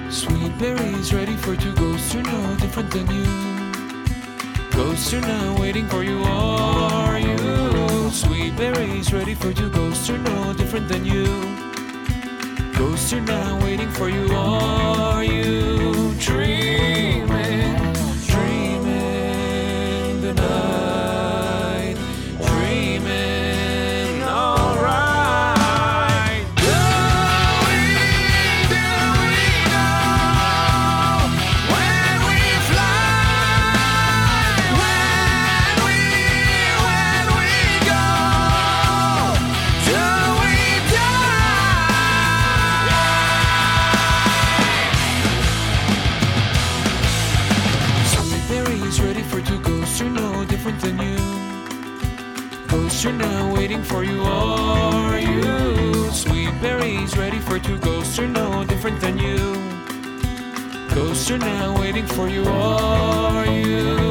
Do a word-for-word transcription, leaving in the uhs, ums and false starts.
Sweet berries ready for two ghosts are no different than you. Ghosts are now waiting for you, are you? Sweet berries ready for two ghosts are no different than you. Ghosts are now waiting for you, are you? Dreaming, dreaming the night, dreaming alright. Going, do we know when we fly, when we, when we go, do we die? Sweet berries ready for two ghosts are no different than you. Ghosts are now waiting for you, are you? Sweet berries ready for two ghosts are no different than you. Ghosts are now waiting for you, are you?